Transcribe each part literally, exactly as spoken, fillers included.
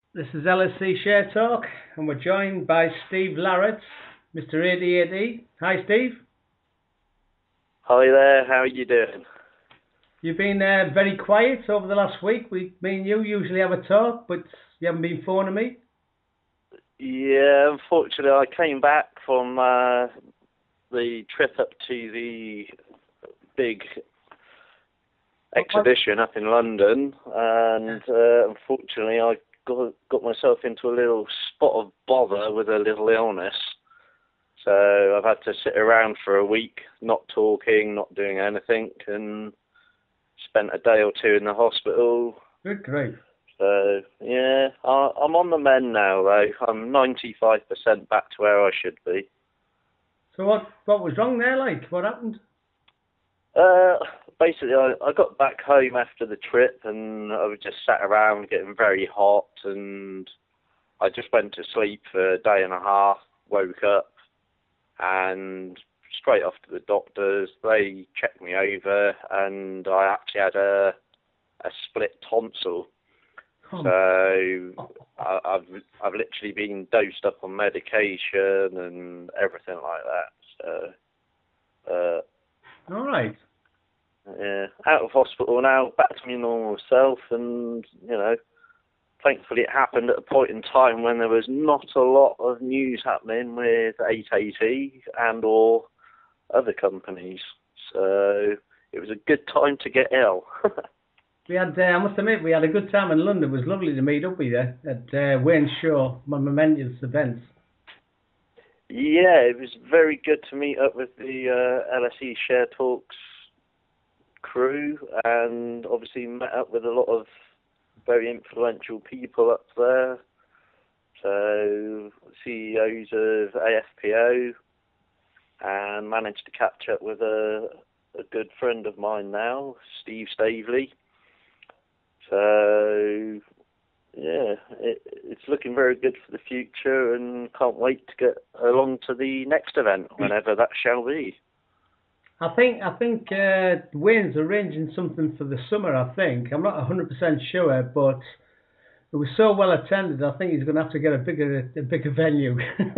This is L S C Share Talk, and we're joined by Steve Larratt, Mister A D A D. Hi, Steve. Hi there, how are you doing? You've been uh, very quiet over the last week. We, me and you usually have a talk, but you haven't been phoning me. Yeah, unfortunately I came back from uh, the trip up to the big exhibition up in London, and uh, unfortunately I got, got myself into a little spot of bother with a little illness. So I've had to sit around for a week, not talking, not doing anything, and spent a day or two in the hospital. Good grief. So, yeah, I, I'm on the mend now, though. I'm ninety-five percent back to where I should be. So what, what was wrong there, like? What happened? Uh, basically, I, I got back home after the trip, and I was just sat around getting very hot, and I just went to sleep for a day and a half, woke up, and straight off to the doctors. They checked me over, and I actually had a, a split tonsil. Oh, So I, I've I've literally been dosed up on medication and everything like that. So uh, all right. yeah, out of hospital now, back to my normal self, and you know, thankfully it happened at a point in time when there was not a lot of news happening with eight eighty and or other companies. So it was a good time to get ill. We had, uh, I must admit, we had a good time in London. It was lovely to meet up with you at uh, Wayne Shaw, my momentous events. Yeah, it was very good to meet up with the uh, L S E Share Talks crew, and obviously met up with a lot of very influential people up there. So C E Os of A F P O, and managed to catch up with a, a good friend of mine now, Steve Stavely. So yeah, it, it's looking very good for the future, and can't wait to get along to the next event, whenever that shall be. I think I think uh, Wayne's arranging something for the summer. I think I'm not one hundred percent sure, but it was so well attended. I think he's going to have to get a bigger a bigger venue.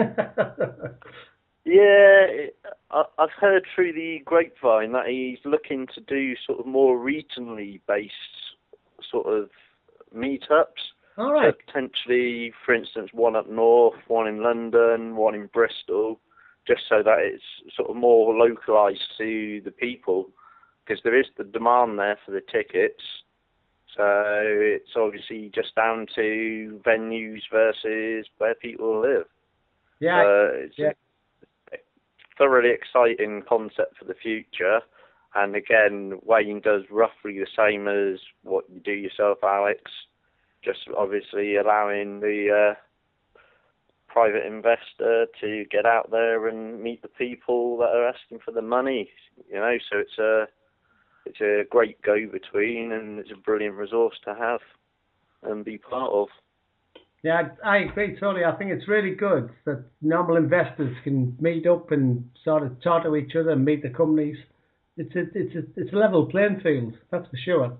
Yeah, it, I, I've heard through the grapevine that he's looking to do sort of more regionally based sort of meetups. All So right. potentially, for instance, one up north, one in London, one in Bristol, just so that it's sort of more localised to the people, because there is the demand there for the tickets. So it's obviously just down to venues versus where people live. Yeah. So it's Yeah. a thoroughly exciting concept for the future. And again, Wayne does roughly the same as what you do yourself, Alex. Just obviously allowing the uh, private investor to get out there and meet the people that are asking for the money. You know, so it's a it's a great go-between, and it's a brilliant resource to have and be part of. Yeah, I, I agree totally. I think it's really good that normal investors can meet up and sort of talk to each other and meet the companies. It's a it's a it's a level playing field, that's for sure.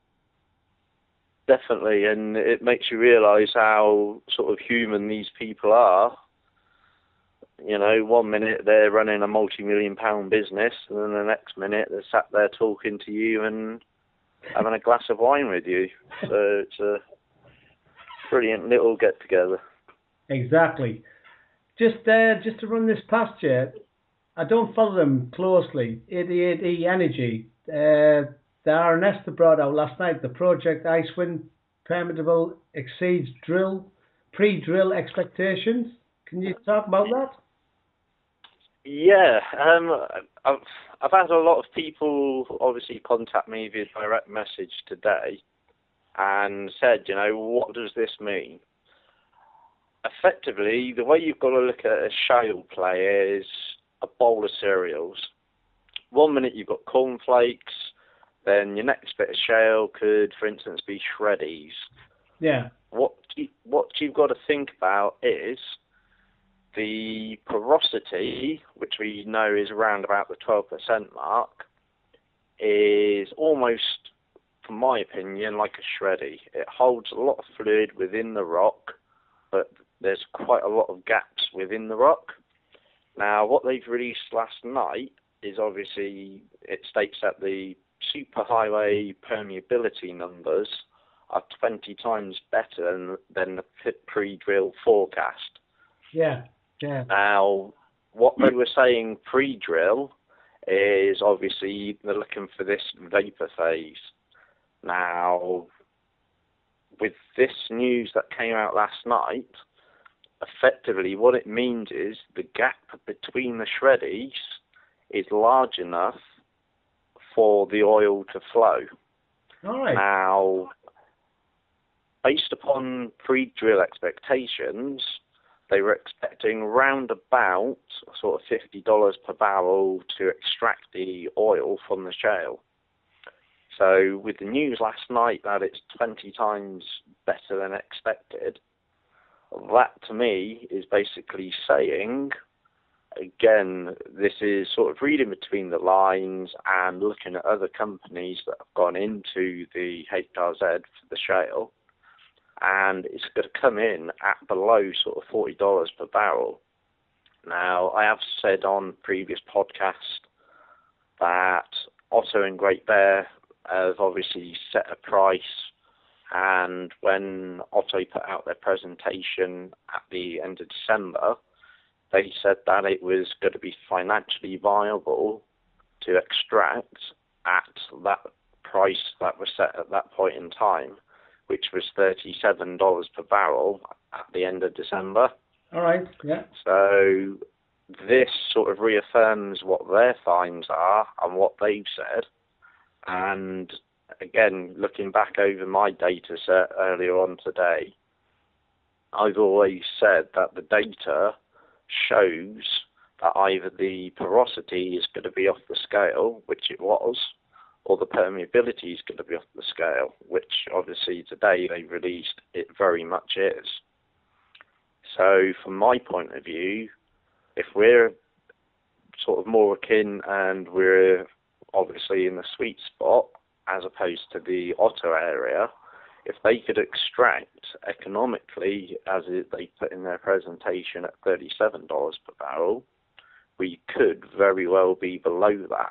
Definitely, and it makes you realise how sort of human these people are. You know, one minute they're running a multi-million pound business, and then the next minute they're sat there talking to you and having a glass of wine with you. So it's a brilliant little get-together. Exactly. Just uh, just to run this past you, I don't follow them closely. eighty-eight E Energy, uh, the R N S they brought out last night, the project Icewind permittable exceeds drill pre-drill expectations. Can you talk about that? Yeah, um, I've I've had a lot of people obviously contact me via direct message today and said, you know, what does this mean? Effectively, the way you've got to look at a shale play is a bowl of cereals. One minute you've got cornflakes, then your next bit of shale could, for instance, be shreddies. Yeah. What you, what you've got to think about is the porosity, which we know is around about the twelve percent mark, is almost from my opinion, like a shreddy. It holds a lot of fluid within the rock, but there's quite a lot of gaps within the rock. Now, what they've released last night is obviously, it states that the superhighway permeability numbers are twenty times better than, than the pre-drill forecast. Yeah, yeah. Now, what they were saying pre-drill is obviously they're looking for this vapor phase. Now, with this news that came out last night, effectively what it means is the gap between the shreddies is large enough for the oil to flow. All right. Now, based upon pre-drill expectations, they were expecting round about sort of fifty dollars per barrel to extract the oil from the shale. So with the news last night that it's twenty times better than expected, that to me is basically saying, again, this is sort of reading between the lines and looking at other companies that have gone into the H R Z for the shale, and it's going to come in at below sort of forty dollars per barrel. Now, I have said on previous podcasts that Otto and Great Bear have obviously set a price, and when Otto put out their presentation at the end of December, they said that it was going to be financially viable to extract at that price that was set at that point in time, which was thirty-seven dollars per barrel at the end of December. All right, yeah. So this sort of reaffirms what their finds are and what they've said. And again, looking back over my data set earlier on today, I've always said that the data shows that either the porosity is going to be off the scale, which it was, or the permeability is going to be off the scale, which obviously today they released it very much is. So from my point of view, if we're sort of more akin and we're obviously in the sweet spot as opposed to the Otto area, if they could extract economically, as it, they put in their presentation, at thirty-seven dollars per barrel, we could very well be below that.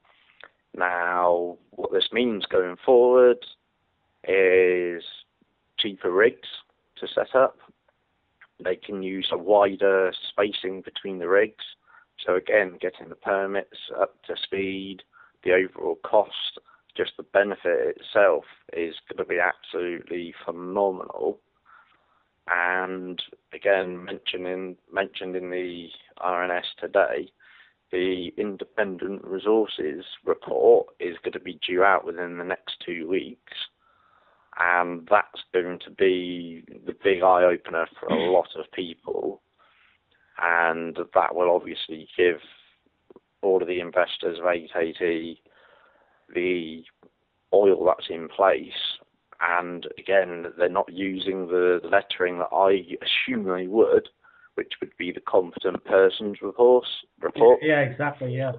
Now, what this means going forward is cheaper rigs to set up. They can use a wider spacing between the rigs. So again, getting the permits up to speed, the overall cost, just the benefit itself is going to be absolutely phenomenal. And again, mentioning, mentioned in the R N S today, the Independent Resources report is going to be due out within the next two weeks. And that's going to be the big eye-opener for a lot of people. And that will obviously give all of the investors of eight eighty the oil that's in place. And again, they're not using the lettering that I assume they would, which would be the competent person's report. report. Yeah, exactly, yeah.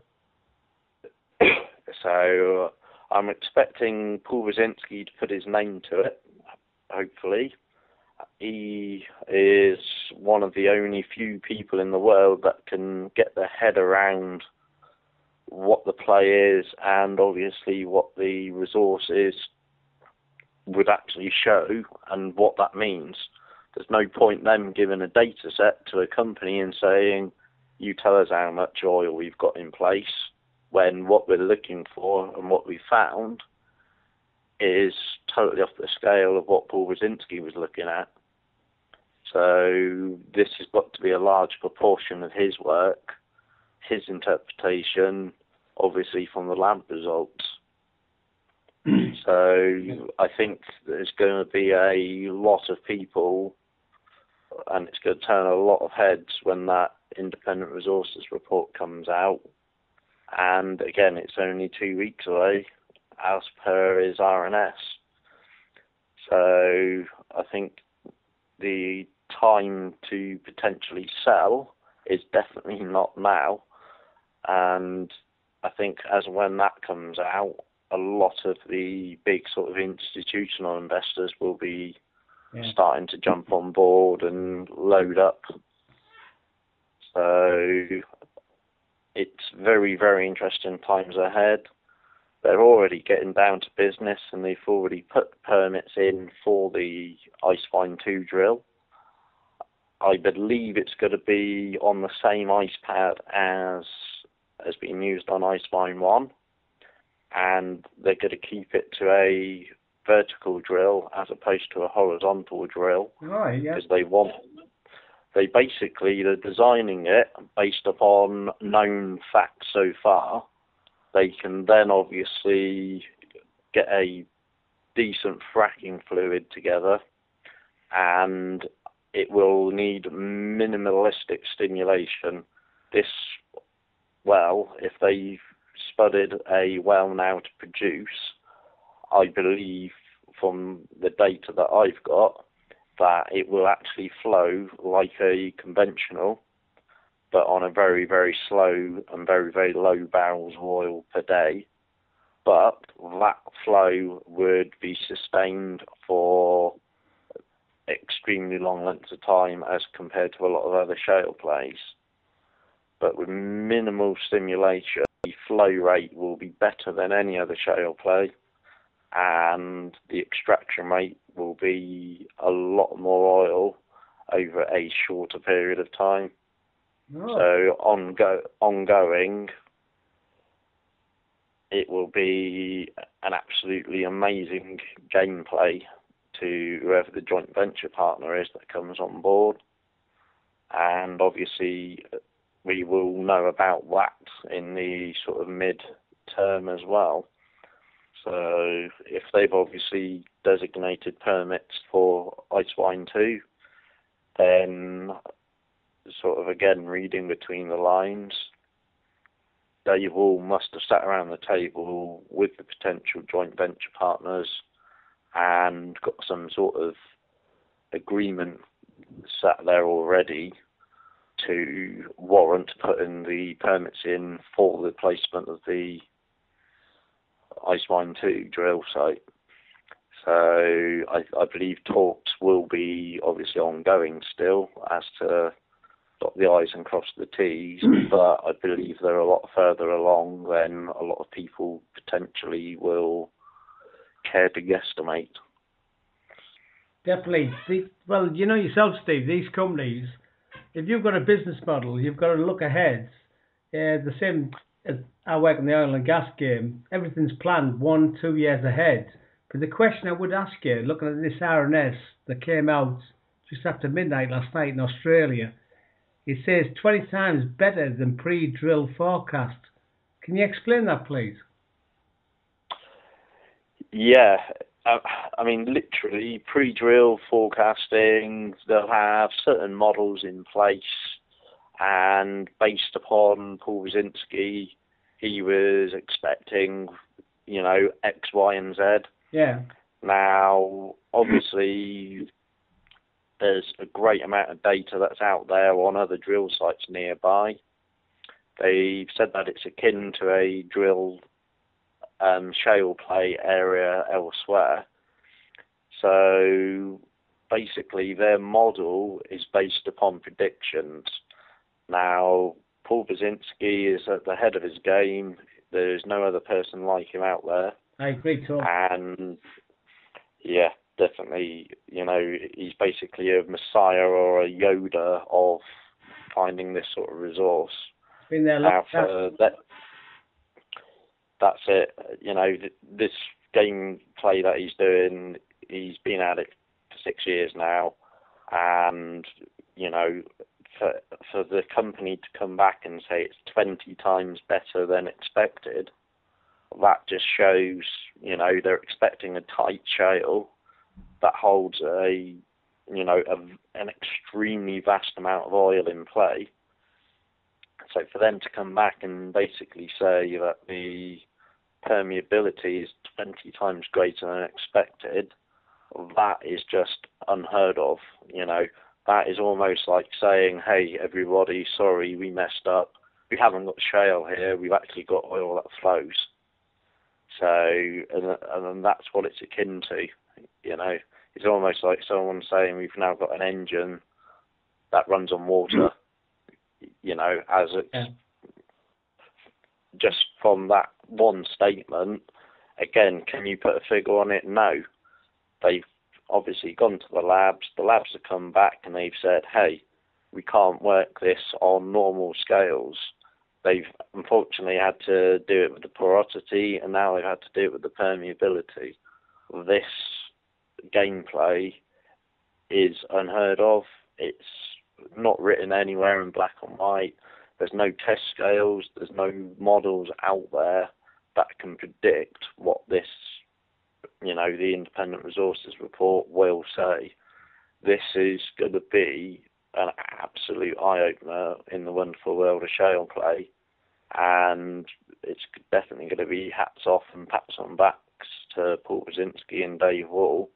So I'm expecting Paul Brzezinski to put his name to it, hopefully. He is one of the only few people in the world that can get their head around what the play is and obviously what the resource is would actually show and what that means. There's no point them giving a data set to a company and saying, you tell us how much oil we've got in place, when what we're looking for and what we found is totally off the scale of what Paul Brzezinski was looking at. So this has got to be a large proportion of his work, his interpretation, obviously from the lab results. So I think there's going to be a lot of people, and it's going to turn a lot of heads when that Independent Resources report comes out. And again, it's only two weeks away, as per his R N S. So I think the time to potentially sell is definitely not now. And I think as when that comes out, a lot of the big sort of institutional investors will be Yeah. starting to jump on board and load up. So it's very, very interesting times ahead. They're already getting down to business, and they've already put permits in for the Icevine two drill. I believe it's going to be on the same ice pad as has been used on Icevine one, and they're going to keep it to a vertical drill as opposed to a horizontal drill. Right, yeah. Because they want, they basically, they're designing it based upon known facts so far. They can then obviously get a decent fracking fluid together, and it will need minimalistic stimulation. This well, if they've spudded a well now to produce, I believe from the data that I've got that it will actually flow like a conventional, but on a very, very slow and very, very low barrels of oil per day. But that flow would be sustained for extremely long lengths of time as compared to a lot of other shale plays. But with minimal stimulation, the flow rate will be better than any other shale play, and the extraction rate will be a lot more oil over a shorter period of time. Oh. So ongo- ongoing, it will be an absolutely amazing gameplay to whoever the joint venture partner is that comes on board. And obviously, we will know about that in the sort of mid-term as well. So if they've obviously designated permits for Icevine two, then sort of again reading between the lines, they all must have sat around the table with the potential joint venture partners and got some sort of agreement sat there already to warrant putting the permits in for the placement of the Icevine two drill site. So I, I believe talks will be obviously ongoing still as to dot the I's and cross the T's, but I believe they're a lot further along than a lot of people potentially will care to guesstimate. Definitely. The, well, you know yourself, Steve, these companies, if you've got a business model, you've got to look ahead. Uh, the same as I work in the oil and gas game, everything's planned one, two years ahead. But the question I would ask you, looking at this R N S that came out just after midnight last night in Australia, it says twenty times better than pre-drill forecast. Can you explain that, please? Yeah, uh, I mean, literally, pre-drill forecasting, they'll have certain models in place, and based upon Paul Wyszynski, he was expecting, you know, X, Y, and Z. Yeah. Now, obviously, there's a great amount of data that's out there on other drill sites nearby. They've said that it's akin to a drill um, shale play area elsewhere. So basically their model is based upon predictions. Now, Paul Wyszynski is at the head of his game. There's no other person like him out there. I agree, Tom. And yeah, definitely, you know, he's basically a messiah or a Yoda of finding this sort of resource. Been there Now, long for that, that's it. You know, th- this gameplay that he's doing, he's been at it for six years now, and you know, for for the company to come back and say it's twenty times better than expected, that just shows, you know, they're expecting a tight shale that holds a, you know, a, an extremely vast amount of oil in play. So for them to come back and basically say that the permeability is twenty times greater than expected, that is just unheard of. You know, that is almost like saying, hey, everybody, sorry, we messed up. We haven't got shale here. We've actually got oil that flows. So, and, and that's what it's akin to, you know. It's almost like someone saying we've now got an engine that runs on water, you know, as it's Yeah. just from that one statement. Again, can you put a figure on it? No. They've obviously gone to the labs. The labs have come back and they've said, hey, we can't work this on normal scales. They've unfortunately had to do it with the porosity, and now they've had to do it with the permeability. This gameplay is unheard of. It's not written anywhere in black and white. There's no test scales. There's no models out there that can predict what this, you know, the Independent Resources Report will say. This is going to be an absolute eye-opener in the wonderful world of shale play, and it's definitely going to be hats off and pats on backs to Paul Brzezinski and Dave Wall.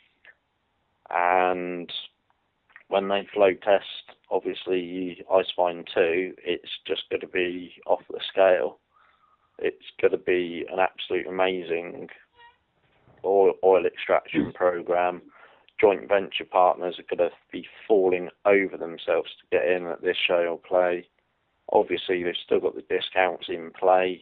And when they flow test, obviously, Icefine two, it's just going to be off the scale. It's going to be an absolute amazing oil, oil extraction program. Joint venture partners are going to be falling over themselves to get in at this shale play. Obviously, they've still got the discounts in play.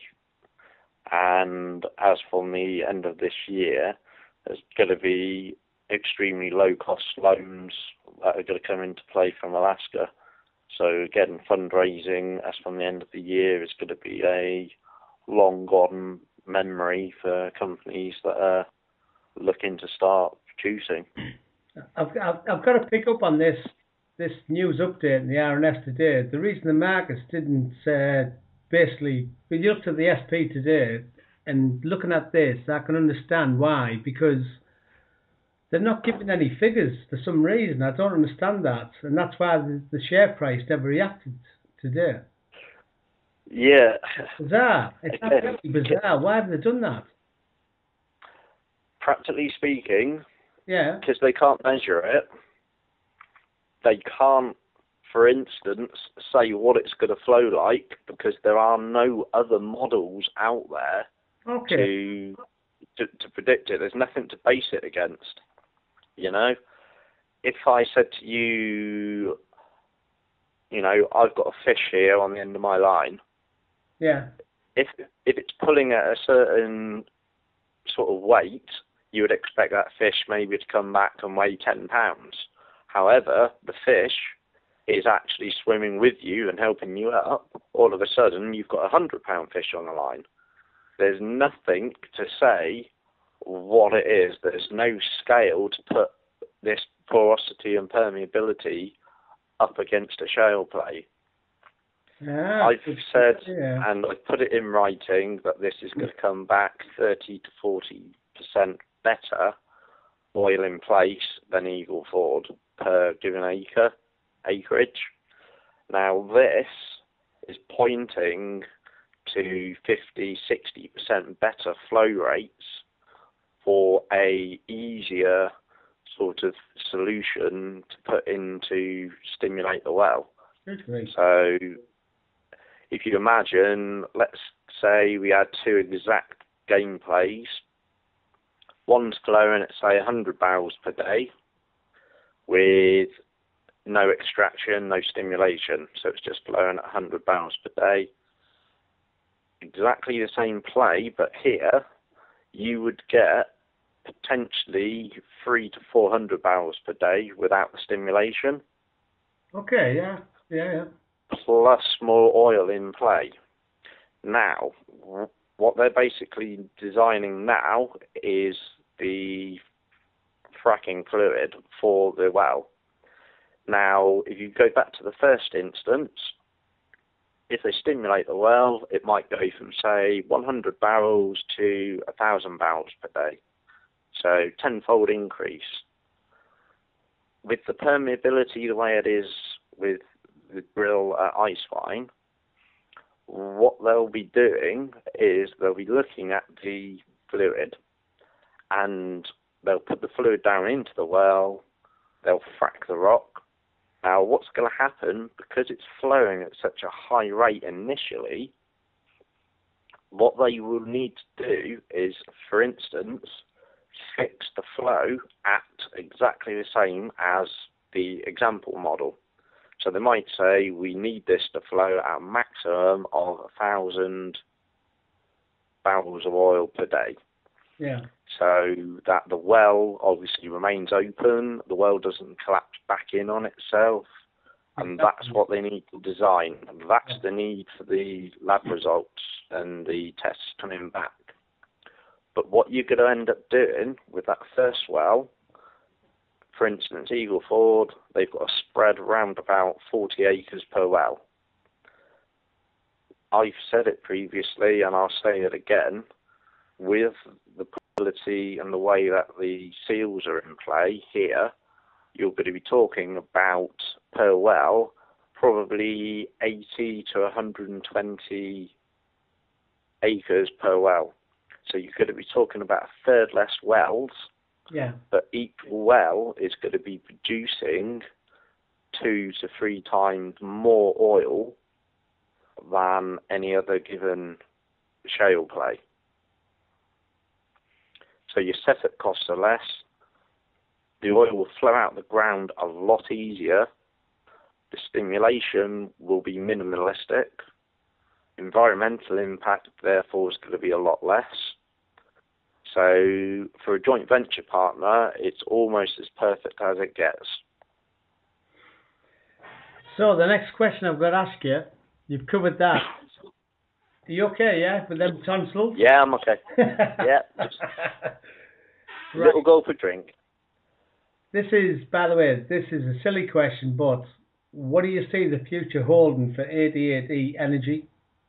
And as from the end of this year, there's going to be extremely low-cost loans that are going to come into play from Alaska. So again, fundraising as from the end of the year is going to be a long-gone memory for companies that are looking to start producing. I've, I've, I've got to pick up on this this news update in the R N S today. The reason the markets didn't uh, basically, when you looked at the S P today and looking at this, I can understand why, because they're not giving any figures for some reason. I don't understand that, and that's why the, the share price never reacted today. Yeah. Bizarre. It's absolutely bizarre. Why have they done that? Practically speaking, yeah, because they can't measure it, they can't, for instance, say what it's going to flow like, because there are no other models out there okay. to, to to predict it. There's nothing to base it against. You know, if I said to you, you know, I've got a fish here on the end of my line. Yeah. If if it's pulling at a certain sort of weight, you would expect that fish maybe to come back and weigh ten pounds. However, the fish is actually swimming with you and helping you up. All of a sudden, you've got a hundred pound fish on the line. There's nothing to say what it is. There's no scale to put this porosity and permeability up against a shale play. Ah, I've said, yeah. and I've put it in writing, that this is going to come back thirty to forty percent better oil in place than Eagle Ford per given acre, acreage. Now this is pointing to fifty, sixty percent better flow rates for a easier sort of solution to put in to stimulate the well. Great. So if you imagine, let's say we had two exact gameplays. One's flowing at, say, one hundred barrels per day with no extraction, no stimulation. So it's just flowing at one hundred barrels per day. Exactly the same play, but here you would get potentially three to four hundred barrels per day without the stimulation. Okay, yeah, yeah, yeah. Plus more oil in play. Now, what they're basically designing now is the fracking fluid for the well. Now, if you go back to the first instance, if they stimulate the well, it might go from, say, one hundred barrels to one thousand barrels per day. So, tenfold increase. With the permeability the way it is with the grill at Icefine, what they'll be doing is they'll be looking at the fluid and they'll put the fluid down into the well, they'll frack the rock. Now what's going to happen, because it's flowing at such a high rate initially, what they will need to do is, for instance, fix the flow at exactly the same as the example model. So they might say we need this to flow at a maximum of a thousand barrels of oil per day. Yeah. So that the well obviously remains open, the well doesn't collapse back in on itself, and Exactly. that's what they need to design. And that's the need for the lab results and the tests coming back. But what you're going to end up doing with that first well, for instance, Eagle Ford, they've got a spread around about forty acres per well. I've said it previously, and I'll say it again, with the probability and the way that the seals are in play here, you're going to be talking about, per well, probably eighty to one hundred twenty acres per well. So you're going to be talking about a third less wells, yeah. but each well is going to be producing two to three times more oil than any other given shale play. So your setup costs are less. The oil will flow out the ground a lot easier. The stimulation will be minimalistic. Environmental impact, therefore, is going to be a lot less. So for a joint venture partner, it's almost as perfect as it gets. So the next question I've got to ask you, you've covered that. Are you okay, yeah, with them tonsils? Yeah, I'm okay. Yeah, just right. Little go for drink. This is, by the way, this is a silly question, but what do you see the future holding for eighty-eight E Energy?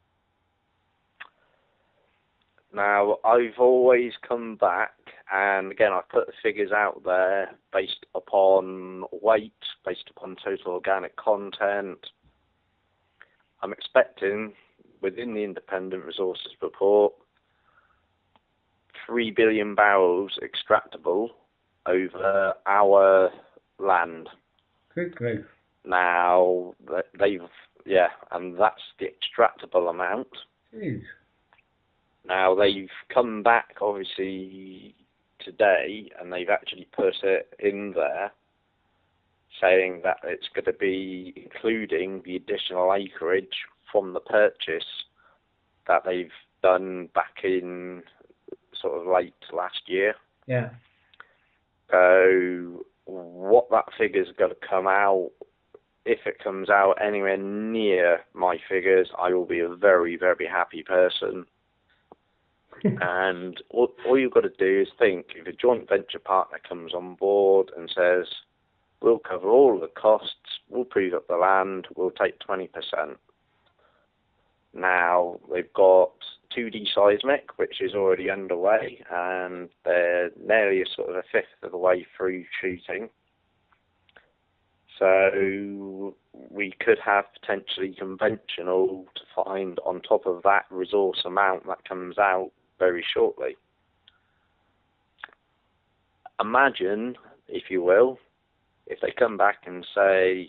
Now, I've always come back, and again, I've put the figures out there based upon weight, based upon total organic content. I'm expecting, within the Independent Resources Report, three billion barrels extractable over our land. Good grief. Now, they've, yeah, and that's the extractable amount. Jeez. Now, they've come back, obviously, today, and they've actually put it in there, saying that it's going to be including the additional acreage from the purchase that they've done back in sort of late last year. Yeah. So what that figure's going to come out, if it comes out anywhere near my figures, I will be a very, very happy person. And all, all you've got to do is think, if a joint venture partner comes on board and says, we'll cover all of the costs, we'll prove up the land, we'll take twenty percent. Now, they've got two D seismic, which is already underway, and they're nearly a sort of a fifth of the way through shooting. So we could have potentially conventional to find on top of that resource amount that comes out very shortly. Imagine, if you will, if they come back and say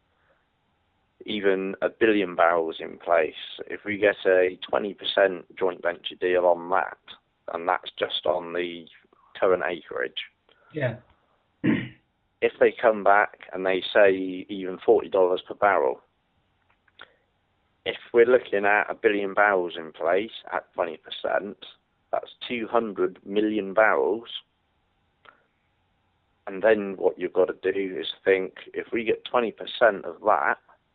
even a billion barrels in place, if we get a twenty percent joint venture deal on that, and that's just on the current acreage. Yeah. If they come back and they say even forty dollars per barrel, if we're looking at a billion barrels in place at twenty percent, that's two hundred million barrels. And then what you've got to do is think, if we get twenty percent of that,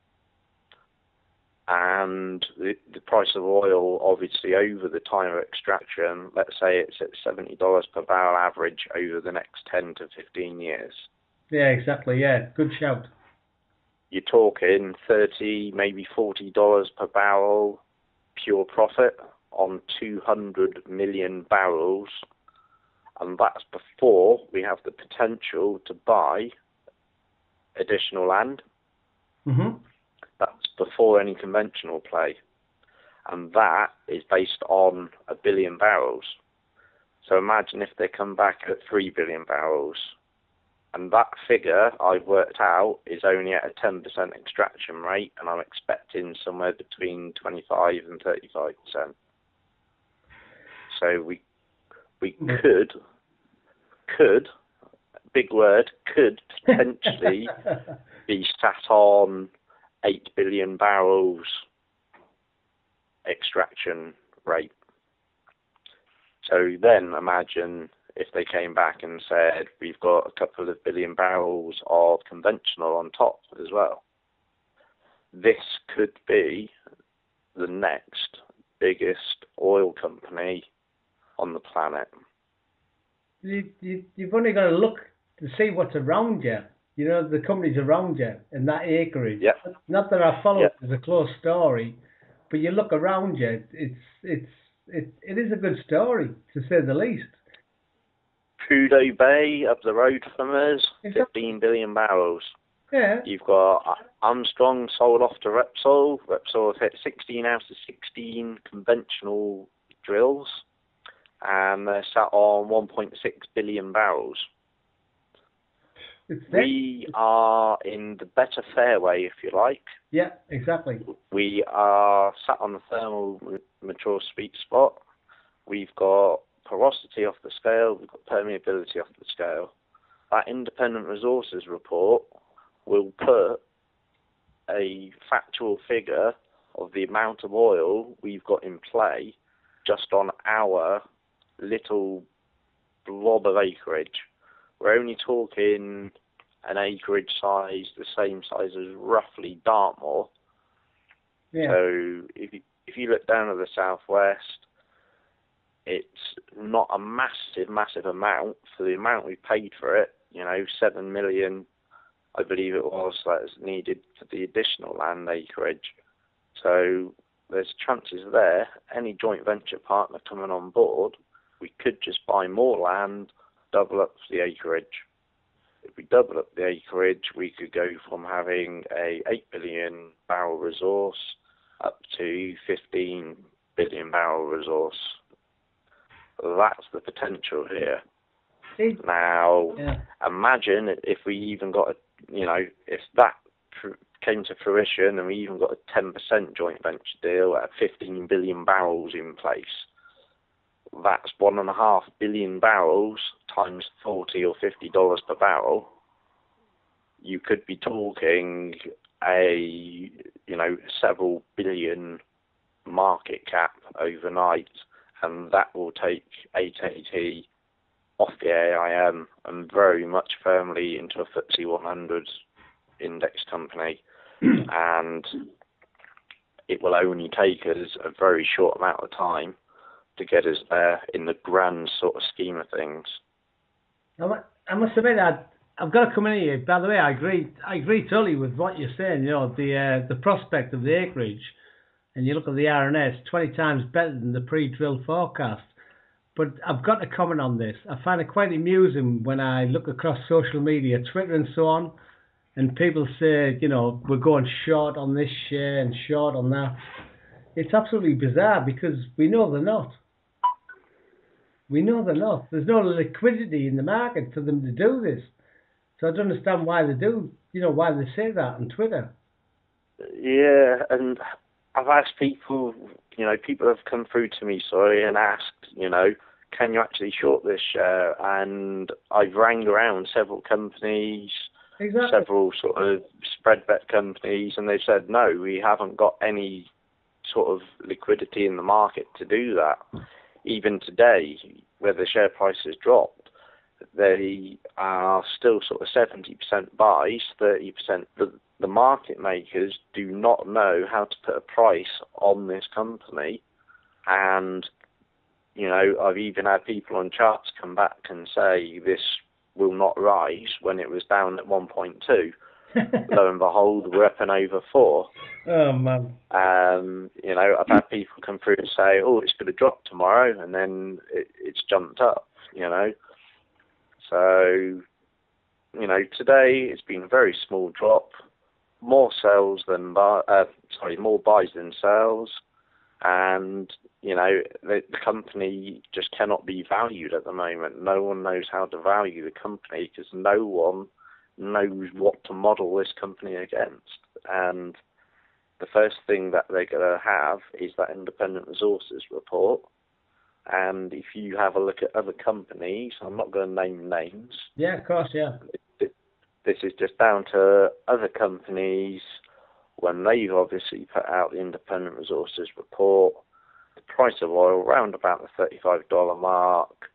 and the, the price of oil obviously over the time of extraction, let's say it's at seventy dollars per barrel average over the next ten to fifteen years. Yeah, exactly, yeah. Good shout. You're talking thirty, maybe forty dollars per barrel pure profit on two hundred million barrels. And that's before we have the potential to buy additional land. Mm-hmm. That's before any conventional play. And that is based on a billion barrels. So imagine if they come back at three billion barrels. And that figure I've worked out is only at a ten percent extraction rate, and I'm expecting somewhere between twenty-five and thirty-five percent. So we we could could big word could potentially be sat on eight billion barrels extraction rate. So then imagine if they came back and said we've got a couple of billion barrels of conventional on top as well. This could be the next biggest oil company on the planet. You, you, you've only got to look to see what's around you. You know, the companies around you and that acreage. Yep. Not that I follow Yep. it as a close story, but you look around you, it's it's it it is a good story, to say the least. Prudhoe Bay up the road from us, Exactly. fifteen billion barrels. Yeah. You've got Armstrong sold off to Repsol. Repsol have hit sixteen out of sixteen conventional drills, and they're sat on one point six billion barrels. It's there. We are in the better fairway, if you like. Yeah, exactly. We are sat on the thermal mature sweet spot. We've got porosity off the scale. We've got permeability off the scale. That independent resources report will put a factual figure of the amount of oil we've got in play just on our little blob of acreage. We're only talking an acreage size the same size as roughly Dartmoor. Yeah. So if you, if you look down at the southwest, it's not a massive, massive amount for the amount we paid for it. You know, seven million, I believe it was, that is needed for the additional land acreage. So there's chances there. Any joint venture partner coming on board, we could just buy more land, double up the acreage. If we double up the acreage, we could go from having a eight billion barrel resource up to fifteen billion barrel resource. That's the potential here. See? Now, Yeah. imagine if we even got a, you know, if that pr- came to fruition and we even got a ten percent joint venture deal at fifteen billion barrels in place. That's one and a half billion barrels times forty or fifty dollars per barrel. You could be talking a, you know, several billion market cap overnight, and that will take eight eighty off the A I M and very much firmly into a F T S E one hundred index company. And it will only take us a very short amount of time to get us there in the grand sort of scheme of things. I mu- I must admit, I, I've got to come in here. By the way, I agree. I agree totally with what you're saying. You know, the uh, the prospect of the acreage, and you look at the R N S, twenty times better than the pre-drill forecast. But I've got to comment on this. I find it quite amusing when I look across social media, Twitter and so on, and people say, you know, we're going short on this share and short on that. It's absolutely bizarre because we know they're not. We know they're not. There's no liquidity in the market for them to do this. So I don't understand why they do, you know, why they say that on Twitter. Yeah, and I've asked people, you know, people have come through to me, sorry, and asked, you know, can you actually short this share? And I've rang around several companies, Exactly. several sort of spread bet companies, and they've said, no, we haven't got any sort of liquidity in the market to do that. Even today, where the share price has dropped, they are still sort of seventy percent buys, thirty percent. The, the market makers do not know how to put a price on this company. And, you know, I've even had people on charts come back and say this will not rise when it was down at one point two. Lo and behold, we're up and over four. Oh, man. Um, you know, I've had people come through and say, oh, it's going to drop tomorrow, and then it, it's jumped up, you know. So, you know, today it's been a very small drop, more sells than, buy, uh, sorry, more buys than sells, and, you know, the, the company just cannot be valued at the moment. No one knows how to value the company because no one knows what to model this company against. And the first thing that they're going to have is that independent resources report. And if you have a look at other companies, I'm not going to name names. Yeah, of course, yeah. This is just down to other companies when they've obviously put out the Independent Resources report. The price of oil around about the thirty-five dollars mark.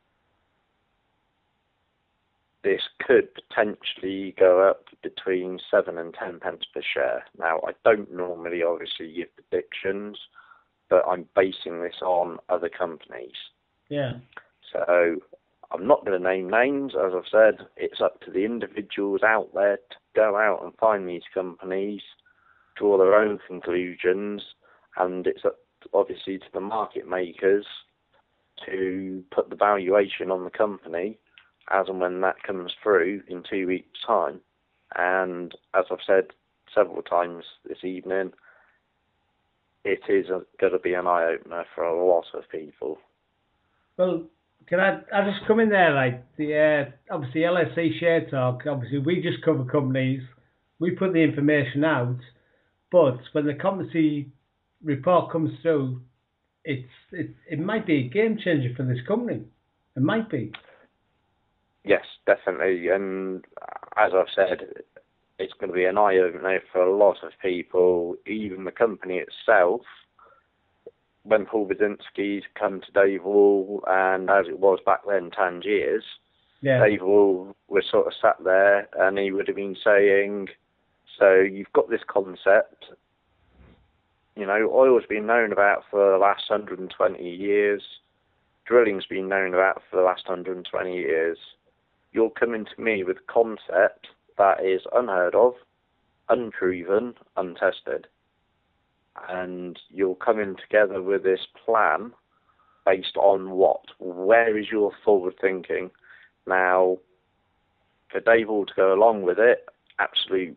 This could potentially go up between seven and ten pence per share. Now, I don't normally obviously give predictions, but I'm basing this on other companies. Yeah. So I'm not going to name names, as I've said. It's up to the individuals out there to go out and find these companies, draw their own conclusions, and it's up obviously to the market makers to put the valuation on the company as and when that comes through in two weeks' time. And as I've said several times this evening, it is going to be an eye-opener for a lot of people. Well, can I, I just come in there, like, the uh, obviously L S E Share Talk, obviously we just cover companies, we put the information out, but when the competency report comes through, it's it, it might be a game changer for this company. It might be. Yes, definitely. And as I've said, it's going to be an eye-opener for a lot of people, even the company itself. When Paul Budzinski's come to Dave Wall, and as it was back then, Tangiers, yeah. Dave Wall was sort of sat there and he would have been saying, so you've got this concept, you know, oil's been known about for the last one hundred twenty years, drilling's been known about for the last one hundred twenty years. You're coming to me with a concept that is unheard of, unproven, untested. And you're coming together with this plan based on what? Where is your forward thinking? Now, for Dave Wall to go along with it, absolute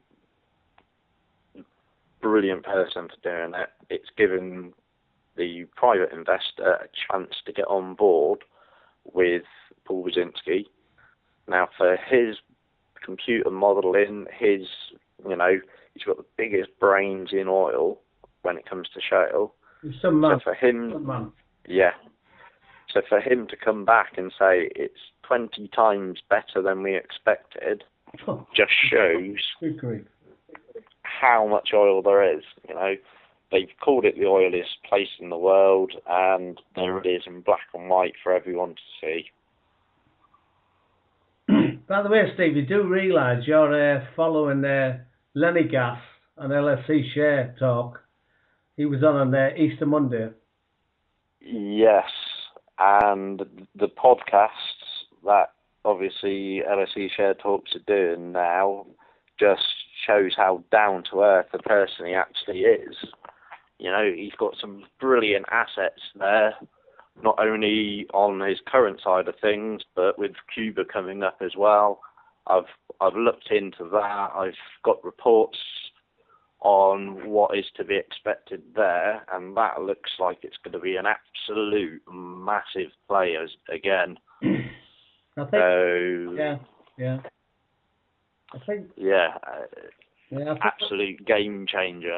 brilliant person for doing it. It's given the private investor a chance to get on board with Paul Budzinski. Now, for his computer modelling, his, you know, he's got the biggest brains in oil when it comes to shale. Some man. So for him, Some man. yeah. So for him to come back and say it's twenty times better than we expected, Oh. just shows how much oil there is. You know, they've called it the oiliest place in the world, and there it is in black and white for everyone to see. By the way, Steve, you do realise you're uh, following uh, Lenny Gass on L S E Share Talk. He was on on uh, Easter Monday. Yes, and the podcasts that obviously L S E Share Talks are doing now just shows how down to earth the person he actually is. You know, he's got some brilliant assets there, not only on his current side of things, but with Cuba coming up as well. I've I've looked into that. I've got reports on what is to be expected there, and that looks like it's going to be an absolute massive play as, again. I think, so, yeah, yeah. I think, yeah, yeah I think absolute what, game changer.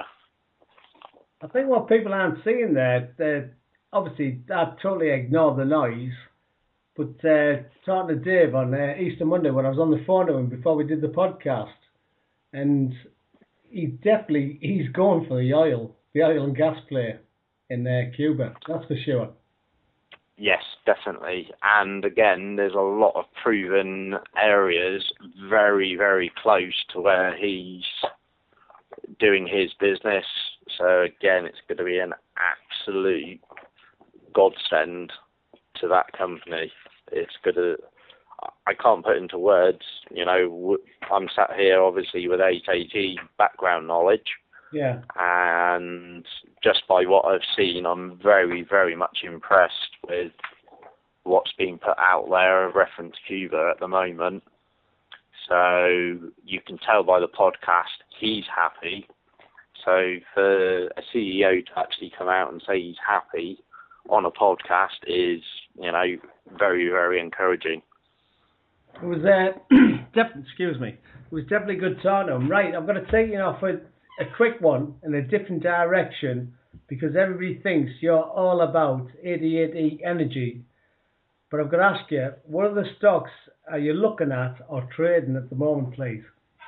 I think what people aren't seeing there, they're, obviously, I totally ignore the noise, but uh, talking to Dave on uh, Easter Monday when I was on the phone to him before we did the podcast, and he definitely, he's going for the oil, the oil and gas play in uh, Cuba, that's for sure. Yes, definitely. And again, there's a lot of proven areas very, very close to where he's doing his business. So again, it's going to be an absolute godsend to that company. It's going to, I can't put into words, you know, I'm sat here obviously with eight eighty background knowledge. Yeah. And just by what I've seen, I'm very, very much impressed with what's being put out there in reference to Cuba at the moment. So you can tell by the podcast, he's happy. So for a C E O to actually come out and say he's happy on a podcast is, you know, very, very encouraging. It was, uh, def- excuse me, it was definitely good talking to him. Right, I'm going to take you off with a quick one in a different direction, because everybody thinks you're all about eighty-eight E Energy. But I've got to ask you, what other stocks are you looking at or trading at the moment, please?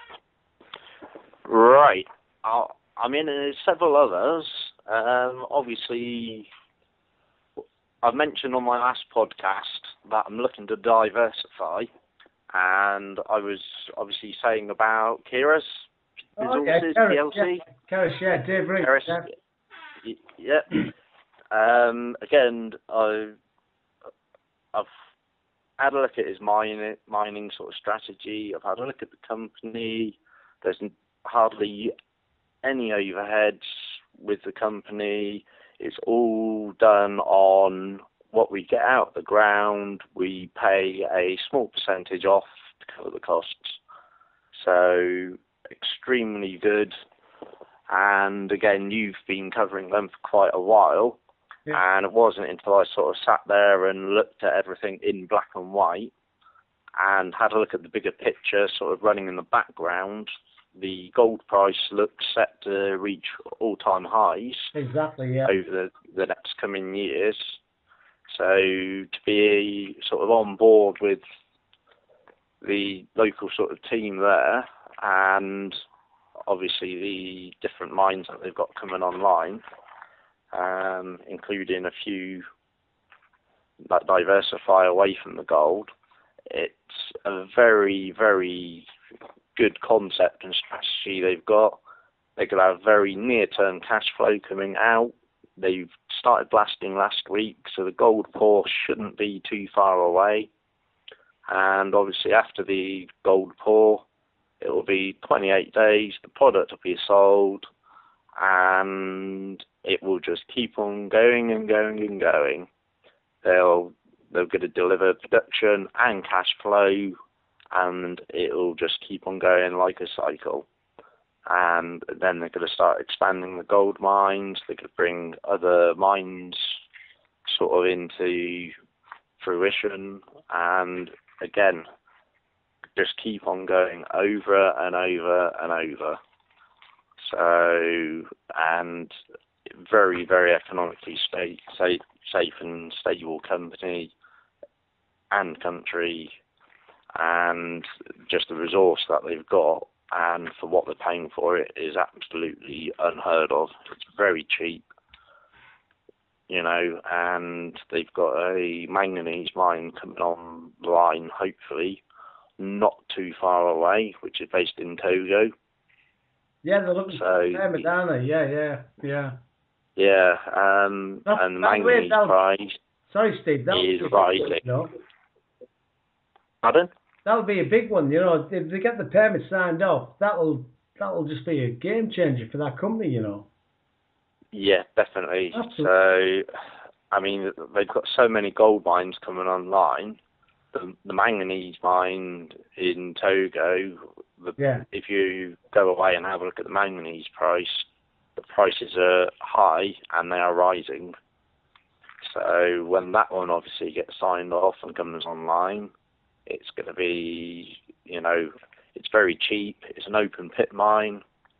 Right. I'll, I mean, there's several others. Um, obviously, I've mentioned on my last podcast that I'm looking to diversify, and I was obviously saying about Keras Resources, oh, yeah, P L C. Keras, yeah, yeah, Dave Reed. Keras, yeah. yeah. um, again, I've, I've had a look at his mining, mining sort of strategy. I've had a look at the company. There's hardly any overheads with the company. It's all done on what we get out of the ground. We pay a small percentage off to cover the costs. So extremely good. And again, you've been covering them for quite a while. Yeah. And it wasn't until I sort of sat there and looked at everything in black and white and had a look at the bigger picture sort of running in the background. The gold price looks set to reach all-time highs. Exactly, yeah. Over the, the next coming years. So to be sort of on board with the local sort of team there, and obviously the different mines that they've got coming online, um, including a few that diversify away from the gold, it's a very, very good concept and strategy they've got. They could have very near-term cash flow coming out. They've started blasting last week, so the gold pour shouldn't be too far away. And obviously after the gold pour, it will be twenty-eight days, the product will be sold, and it will just keep on going and going and going. They'll, they're going to deliver production and cash flow, and it'll just keep on going like a cycle. And then they're going to start expanding the gold mines. They could bring other mines sort of into fruition, and again, just keep on going over and over and over. So, and very, very economically safe, safe, safe and stable company and country, and just the resource that they've got, and for what they're paying for it is absolutely unheard of. It's very cheap, you know, and they've got a manganese mine coming online, hopefully, not too far away, which is based in Togo. Yeah, they're looking so, for Madonna. Yeah, yeah, yeah. Yeah, um, that, and the manganese price sorry, Steve, that is rising. You know? Pardon? That'll be a big one, you know. If they get the permit signed off, that'll that'll just be a game changer for that company, you know. Yeah, definitely. Absolutely. So, I mean, they've got so many gold mines coming online. The, the manganese mine in Togo, the, yeah. if you go away and have a look at the manganese price, the prices are high and they are rising. So when that one obviously gets signed off and comes online, it's going to be, you know, it's very cheap. It's an open pit mine.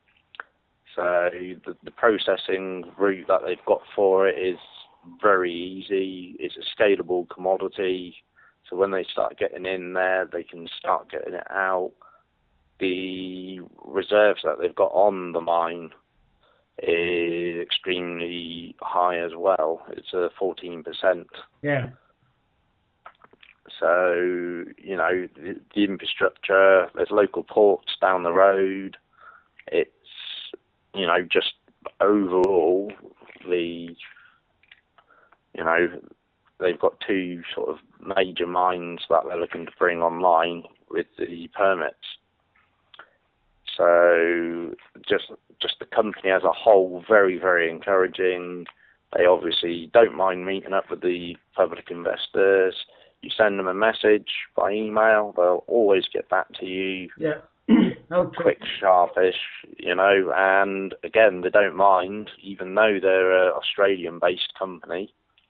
So the, the processing route that they've got for it is very easy. It's a scalable commodity. So when they start getting in there, they can start getting it out. The reserves that they've got on the mine is extremely high as well. It's a fourteen percent. Yeah. So, you know, the, the infrastructure, there's local ports down the road. It's, you know, just overall, the, you know, they've got two sort of major mines that they're looking to bring online with the permits. So just just the company as a whole, very, very encouraging. They obviously don't mind meeting up with the public investors. You send them a message by email, they'll always get back to you. Yeah. Okay. Quick, sharpish, you know, and again, they don't mind, even though they're an Australian-based company,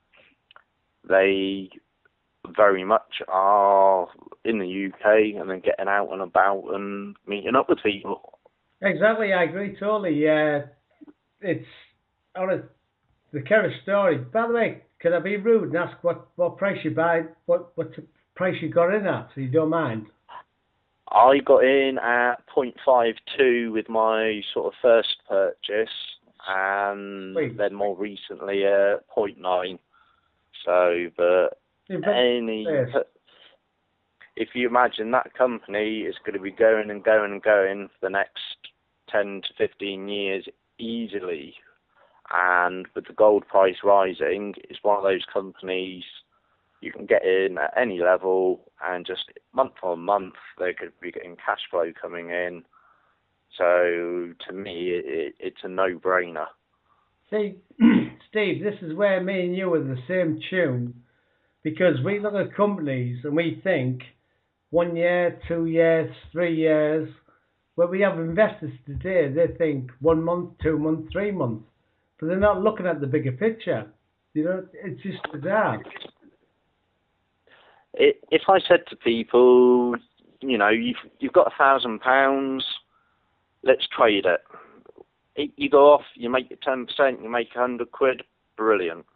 they very much are in the U K and then getting out and about and meeting up with people. Exactly, I agree totally. Yeah, it's on a the Keras story. By the way, can I be rude and ask what, what price you buy, what what price you got in at, so you don't mind? I got in at zero point five two with my sort of first purchase, and Wait. then more recently at zero point nine. So, but any, if you imagine that company is going to be going and going and going for the next ten to fifteen years easily, and with the gold price rising, it's one of those companies you can get in at any level, and just month on month they could be getting cash flow coming in. So to me, it, it's a no-brainer. See, Steve, this is where me and you are the same tune, because we look at companies and we think one year, two years, three years. Where we have investors today, they think one month, two months, three months, but they're not looking at the bigger picture. You know, it's just bizarre. If I said to people, you know, you've you've got a thousand pounds, let's trade it. You go off, you make your ten percent, you make a hundred quid, brilliant.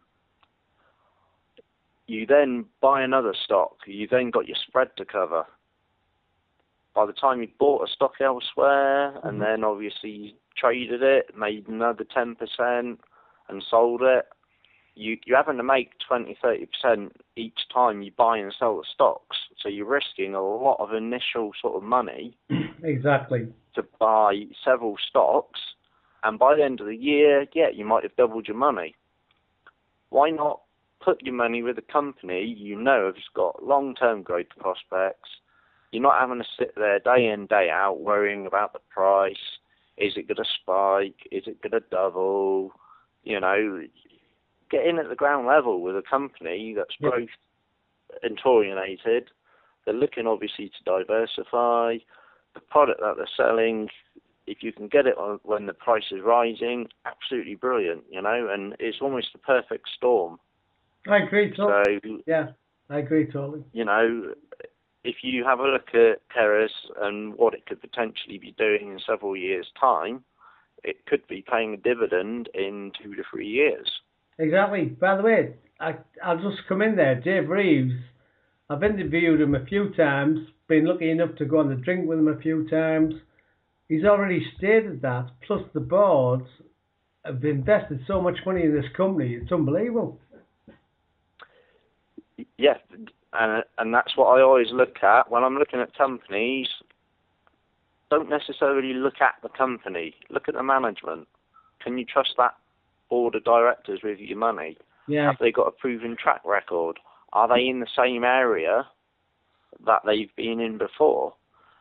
You then buy another stock, you then got your spread to cover. By the time you bought a stock elsewhere, mm-hmm. and then obviously you traded it, made another ten percent, and sold it, you, you're having to make twenty, thirty percent each time you buy and sell the stocks. So you're risking a lot of initial sort of money. Exactly. To buy several stocks, and by the end of the year, yeah, you might have doubled your money. Why not put your money with a company you know has got long-term growth prospects? You're not having to sit there day in, day out worrying about the price. Is it going to spike? Is it going to double? You know, get in at the ground level with a company that's yep. growth orientated. They're looking obviously to diversify. The product that they're selling, if you can get it on when the price is rising, absolutely brilliant, you know, and it's almost the perfect storm. I agree totally. So, yeah, I agree totally. You know, if you have a look at Keras and what it could potentially be doing in several years' time, it could be paying a dividend in two to three years. Exactly. By the way, I, I'll just come in there. Dave Reeves, I've interviewed him a few times, been lucky enough to go on the drink with him a few times. He's already stated that, plus the boards have invested so much money in this company, it's unbelievable. Yeah, and, and that's what I always look at when I'm looking at companies. Don't necessarily look at the company, look at the management. Can you trust that board of directors with your money? Yeah. Have they got a proven track record? Are they in the same area that they've been in before?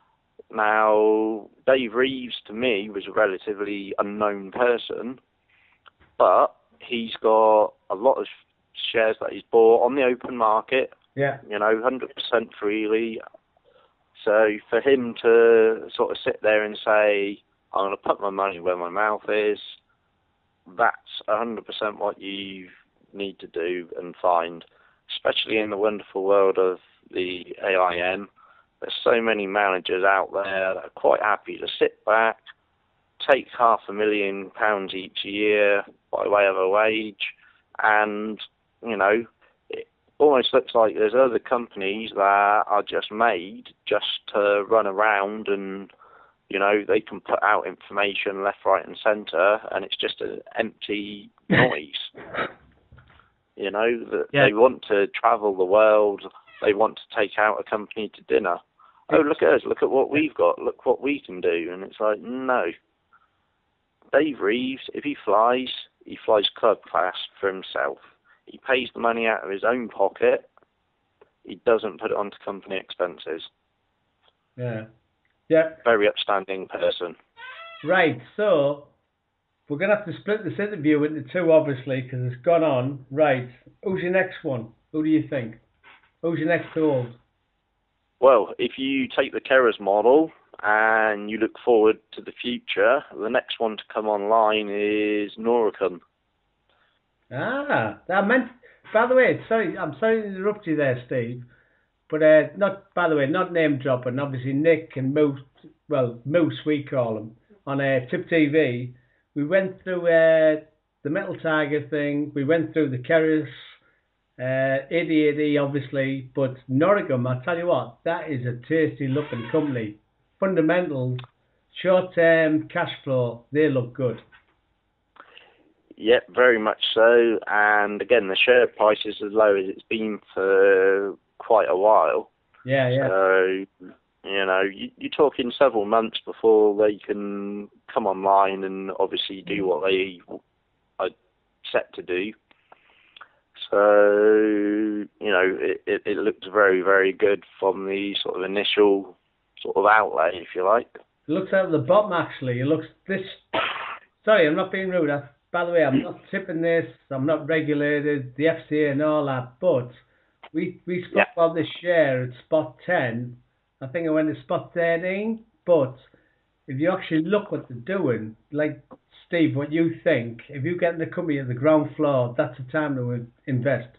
Now, Dave Reeves, to me, was a relatively unknown person, but he's got a lot of shares that he's bought on the open market, yeah, you know, one hundred percent freely. So for him to sort of sit there and say, I'm going to put my money where my mouth is, that's one hundred percent what you need to do and find, especially in the wonderful world of the A I M. There's so many managers out there that are quite happy to sit back, take half a million pounds each year by way of a wage, and, you know, it almost looks like there's other companies that are just made just to run around and, you know, they can put out information left, right and centre, and it's just an empty noise. You know, that yeah. They want to travel the world, they want to take out a company to dinner. Oh, look at us, look at what we've got, look what we can do. And it's like, no. Dave Reeves, if he flies, he flies club class for himself. He pays the money out of his own pocket. He doesn't put it onto company expenses. Yeah. Yeah. Very upstanding person. Right, so we're going to have to split this interview into two, obviously, because it's gone on. Right, who's your next one? Who do you think? Who's your next hold? Well, if you take the Keras model and you look forward to the future, the next one to come online is Noricum. Ah, that meant. By the way, sorry, I'm sorry to interrupt you there, Steve. But uh, not. By the way, not name dropping. Obviously, Nick and Moose. Well, Moose we call him on uh, Tip T V. We went through uh, the Metal Tiger thing. We went through the Keras, uh, eighty eighty obviously, but Noricum, I tell you what, that is a tasty looking company. Fundamentals, short term cash flow, they look good. Yep, very much so. And again, the share price is as low as it's been for quite a while. Yeah, yeah. So, you know, you, you're talking several months before they can come online and obviously do what they are set to do. So, you know, it, it, it looks very, very good from the sort of initial sort of outlay, if you like. It looks out of the bottom, actually. It looks this... Sorry, I'm not being rude. I, by the way, I'm not tipping this. I'm not regulated, the F C A and all that, but we we spoke Yeah. about this share at spot ten. I think it went to spot thirteen, but if you actually look what they're doing, like, Steve, what you think, if you get in the company at the ground floor, that's the time to invest.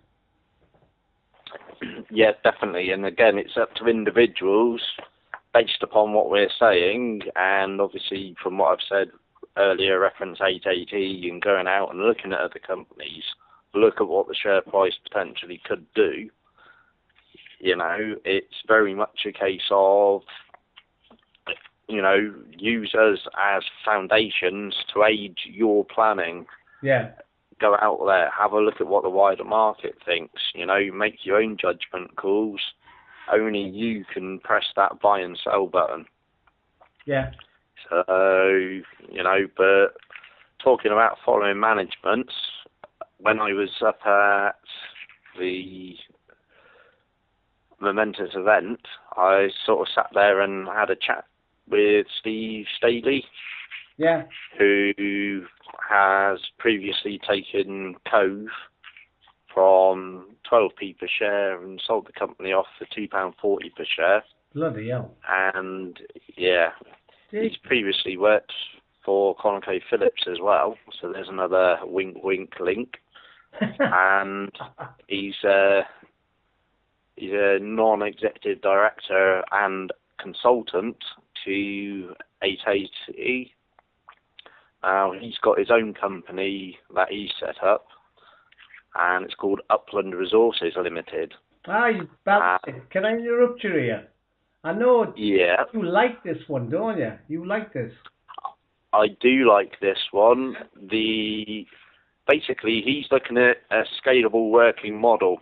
Yeah, definitely. And again, it's up to individuals based upon what we're saying. And obviously, from what I've said earlier, reference eight eighty and going out and looking at other companies, look at what the share price potentially could do. You know, it's very much a case of, you know, use us as foundations to aid your planning. Yeah. Go out there, have a look at what the wider market thinks, you know, make your own judgment calls. Only you can press that buy and sell button. Yeah. So, you know, but talking about following managements, when I was up at the momentous event, I sort of sat there and had a chat with Steve Staley, yeah, who has previously taken Cove from twelve p per share and sold the company off for two pounds forty per share. Bloody hell. And, yeah, Did... he's previously worked for ConocoPhillips as well, so there's another wink, wink link. And he's, uh, he's a non-executive director and consultant to eight eighty. Now, he's got his own company that he set up, and it's called Upland Resources Limited. Ah, uh, can I interrupt you here? I know yeah. you like this one, don't you? You like this. I do like this one. The basically, he's looking at a scalable working model.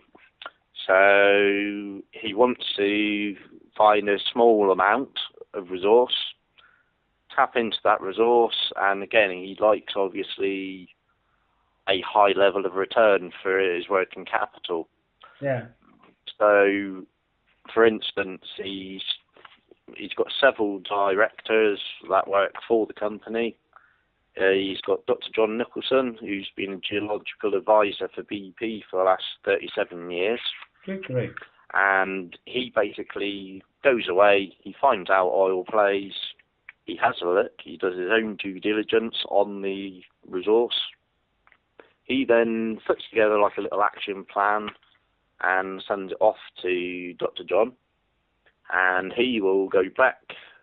So he wants to find a small amount of resource, tap into that resource, and again, he likes obviously a high level of return for his working capital. Yeah. So, for instance, he's he's got several directors that work for the company. Uh, he's got Doctor John Nicholson, who's been a geological advisor for B E P for the last thirty-seven years. Good, great. And he basically goes away, he finds out oil plays, he has a look, he does his own due diligence on the resource. He then puts together like a little action plan and sends it off to Doctor John, and he will go back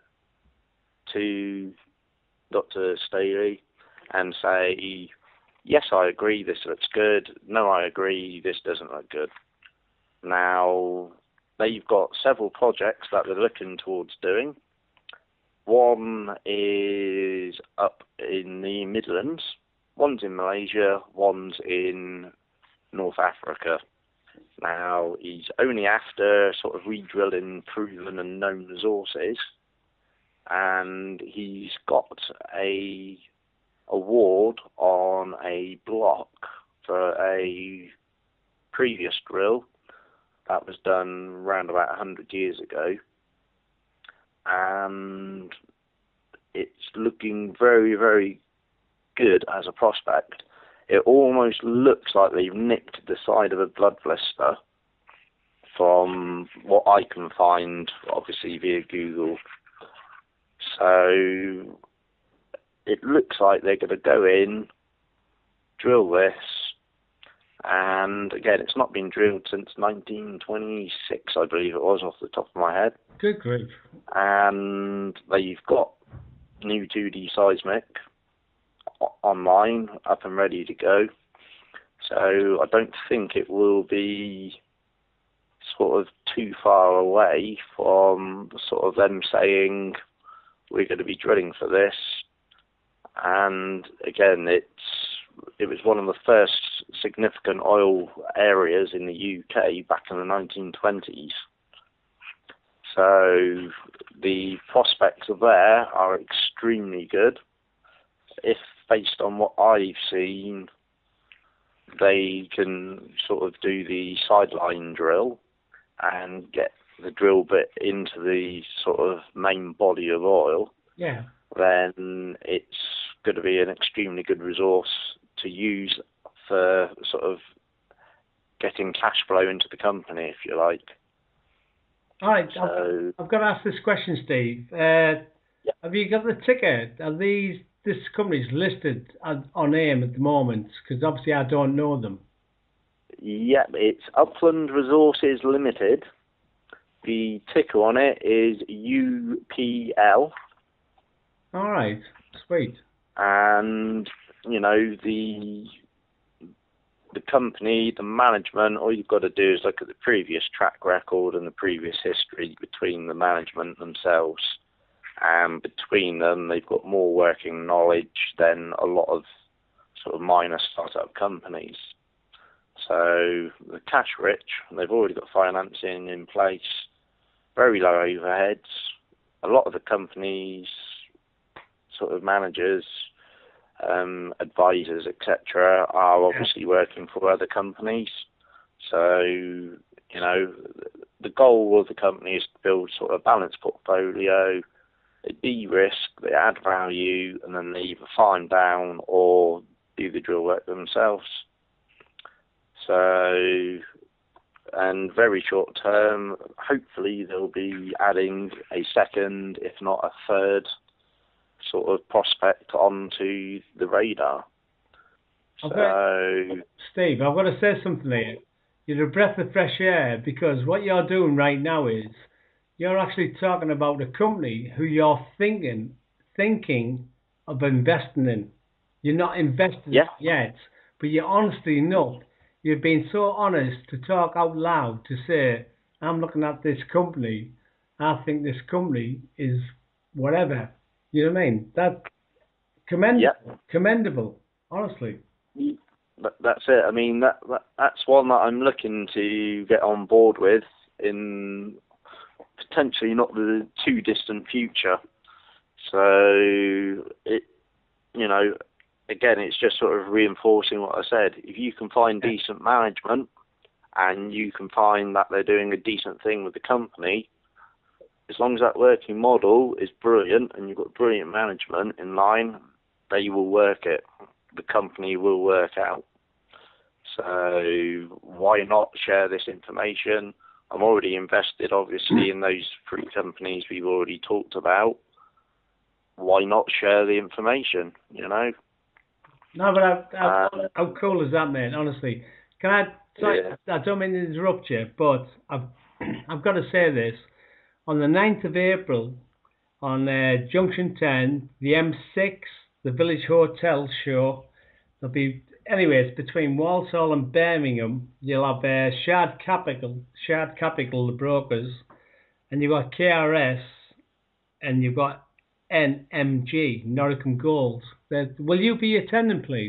to Doctor Staley and say, yes, I agree, this looks good. No, I agree, this doesn't look good. Now, they've got several projects that they're looking towards doing. One is up in the Midlands, one's in Malaysia, one's in North Africa. Now, he's only after sort of re-drilling proven and known resources, and he's got a award on a block for a previous drill that was done around about one hundred years ago, and it's looking very, very good as a prospect. It almost looks like they've nicked the side of a blood blister from what I can find, obviously via Google. So it looks like they're going to go in, drill this, and again, it's not been drilled since nineteen twenty-six, I believe it was, off the top of my head. Good grief. And they've got new two D seismic online, up and ready to go. So I don't think it will be sort of too far away from sort of them saying we're going to be drilling for this. And again, it's it was one of the first significant oil areas in the U K back in the nineteen twenties. So the prospects of there are extremely good. If based on what I've seen, they can sort of do the sideline drill and get the drill bit into the sort of main body of oil, yeah, then it's going to be an extremely good resource to use for sort of getting cash flow into the company, if you like. All right, So, I've, I've got to ask this question, Steve. Uh, yeah. Have you got the ticket? Are these this company's listed on on AIM at the moment? Because obviously I don't know them. Yeah, it's Upland Resources Limited. The ticker on it is U P L. All right, sweet. And, you know, the the company, the management, all you've got to do is look at the previous track record and the previous history between the management themselves. And between them, they've got more working knowledge than a lot of sort of minor startup companies. So the cash rich, they've already got financing in place, very low overheads. A lot of the companies, sort of managers, um, advisors, et cetera, are obviously working for other companies. So, you know, the goal of the company is to build sort of a balanced portfolio. They de-risk, they add value, and then they either farm down or do the drill work themselves. So, and very short term, hopefully they'll be adding a second, if not a third, sort of prospect onto the radar. So, Okay. Steve, I've got to say something here. You're a breath of fresh air, because what you're doing right now is you're actually talking about a company who you're thinking thinking of investing in. You're not invested yeah. yet, but you're honestly enough. You've been so honest to talk out loud to say, I'm looking at this company. I think this company is whatever. You know what I mean? That's commendable. Yeah. Commendable, honestly. But that's it. I mean, that, that that's one that I'm looking to get on board with in potentially not the too distant future. So it, you know, again, it's just sort of reinforcing what I said. If you can find decent management and you can find that they're doing a decent thing with the company, as long as that working model is brilliant and you've got brilliant management in line, they will work it. The company will work out. So why not share this information? I'm already invested, obviously, in those three companies we've already talked about. Why not share the information, you know? No, but how, how, Uh, how cool is that, mate? Honestly, can I? Sorry, yeah. I don't mean to interrupt you, but I've I've got to say this. On the ninth of April, on uh, Junction ten, the M six, the Village Hotel show, there'll be, anyways, between Walsall and Birmingham, you'll have uh, Shard Capital, Shard Capital, the brokers, and you've got K R S, and you've got N M G, Noricum Gold. Will you be attending, please?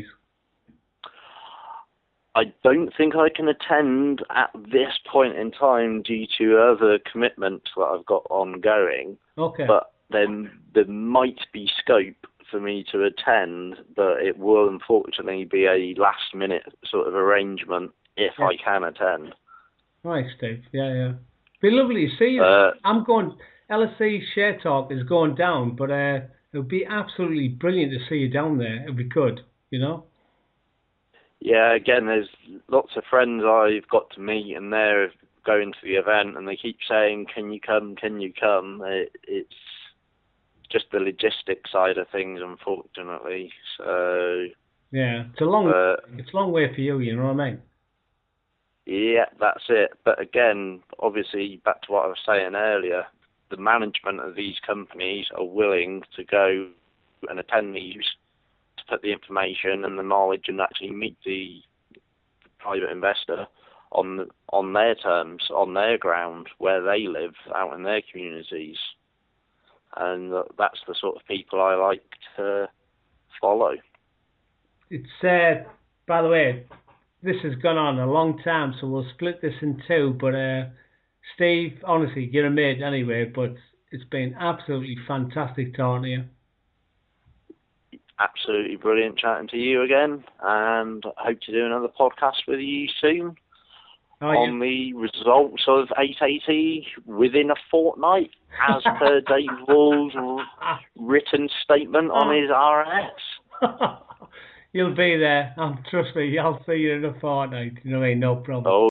I don't think I can attend at this point in time due to other commitments that I've got ongoing. Okay. But then there might be scope for me to attend, but it will unfortunately be a last minute sort of arrangement if yeah. I can attend. Right, Steve. Yeah, yeah. Be lovely to see you. Uh, I'm going, L S E Share Talk is going down, but uh, it would be absolutely brilliant to see you down there if we could, you know? Yeah, again, there's lots of friends I've got to meet, and they're going to the event, and they keep saying, can you come, can you come? It, it's just the logistic side of things, unfortunately. So yeah, it's a long, uh, it's a long way for you, you know what I mean? Yeah, that's it. But again, obviously, back to what I was saying earlier, the management of these companies are willing to go and attend these to put the information and the knowledge and actually meet the private investor on the, on their terms, on their ground, where they live, out in their communities. And that's the sort of people I like to follow. It's, uh, by the way, this has gone on a long time, so we'll split this in two. But uh, Steve, honestly, you're a mate anyway, but it's been absolutely fantastic talking to you. Absolutely brilliant chatting to you again, and I hope to do another podcast with you soon. Oh, on the results of eight eighty within a fortnight, as per Dave Wall's written statement on his R S. You'll be there. Um, trust me, I'll see you in a fortnight. You know what I mean? No problem. Oh.